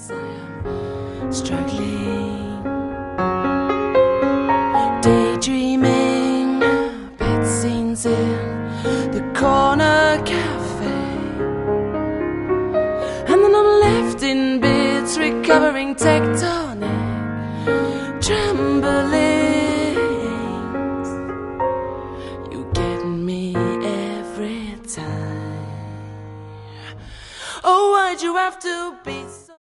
'cause I am struggling, daydreaming, bed scenes in the corner cafe, and then I'm left in bits recovering tectonic tremblings. You get me every time. Oh, why'd you have to be so